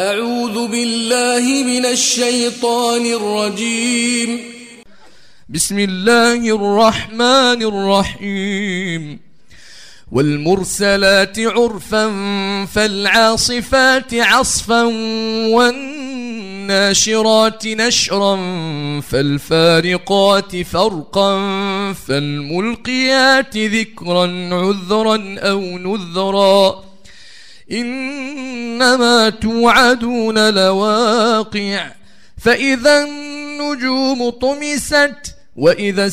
أعوذ بالله من الشيطان الرجيم. بسم الله الرحمن الرحيم. والمرسلات عرفا فالعاصفات عصفا والناشرات نشرا فالفارقات فرقا فالملقيات ذكرا عذرا أو نذرا إنما توعدون لواقع. فإذا النجوم طمست وإذا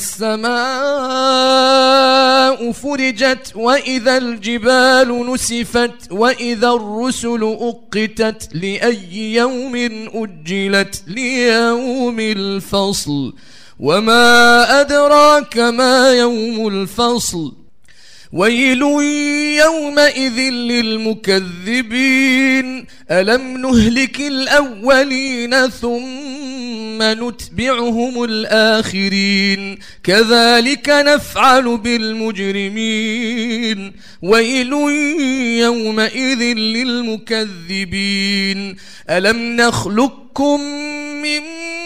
السماء فرجت وإذا الجبال نسفت وإذا الرسل أقتت لأي يوم أجلت ليوم الفصل وما أدراك ما يوم الفصل ويل يومئذ للمكذبين ألم نهلك الأولين ثم نتبعهم الآخرين كذلك نفعل بالمجرمين ويل يومئذ للمكذبين ألم نخلقكم من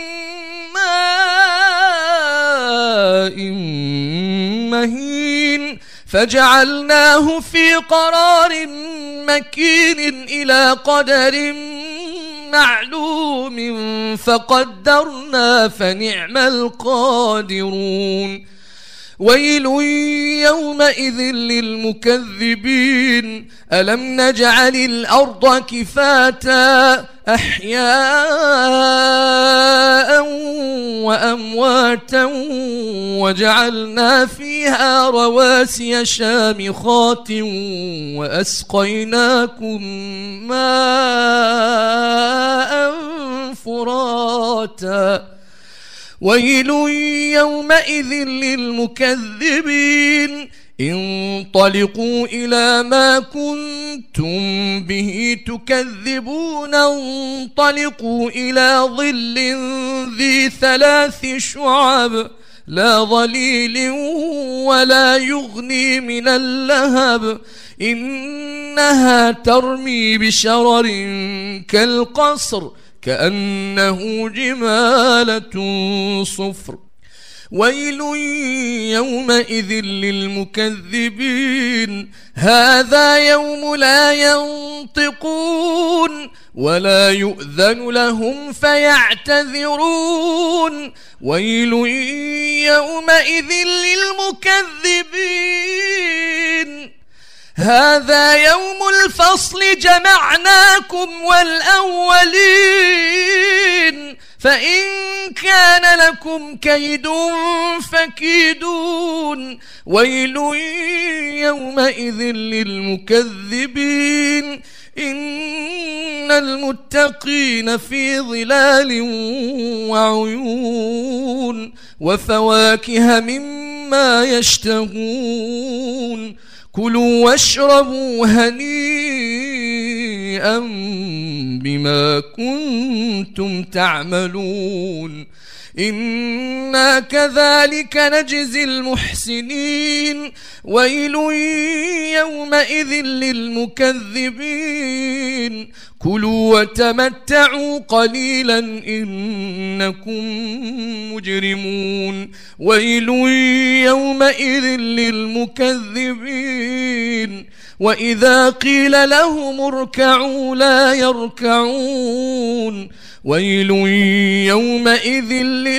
ماء مهين فجعلناه في قرار مكين إلى قدر معلوم فقدرنا فنعم القادرون ويل يومئذ للمكذبين ألم نجعل الأرض كفاتا أحياء وأمواتا وجعلنا فيها رواسي شامخات وأسقيناكم ماء فراتا ويل يومئذ للمكذبين انطلقوا إلى ما كنتم به تكذبون انطلقوا إلى ظل ذي 3 شعب لا ظليل ولا يغني من اللهب إنها ترمي بشرر كالقصر كأنه جمالة صفر ويل يومئذ للمكذبين هذا يوم لا ينطقون ولا يؤذن لهم فيعتذرون ويل يومئذ للمكذبين هذا يوم الفصل جمعناكم والأولين فإن كان لكم كيد فكيدون ويل يومئذ للمكذبين إن المتقين في ظلال وعيون وفواكه مما يشتهون كلوا واشربوا هنيئا بما كنتم تعملون إنا كذلك نجزي المحسنين ويل يومئذ للمكذبين كلوا وتمتعوا قليلا إنكم مجرمون ويل يومئذ للمكذبين وإذا قيل لهم اركعوا لا يركعون ويل يومئذ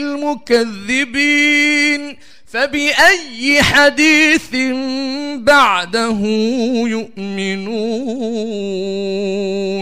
للمكذبين فبأي حديث بعده يؤمنون.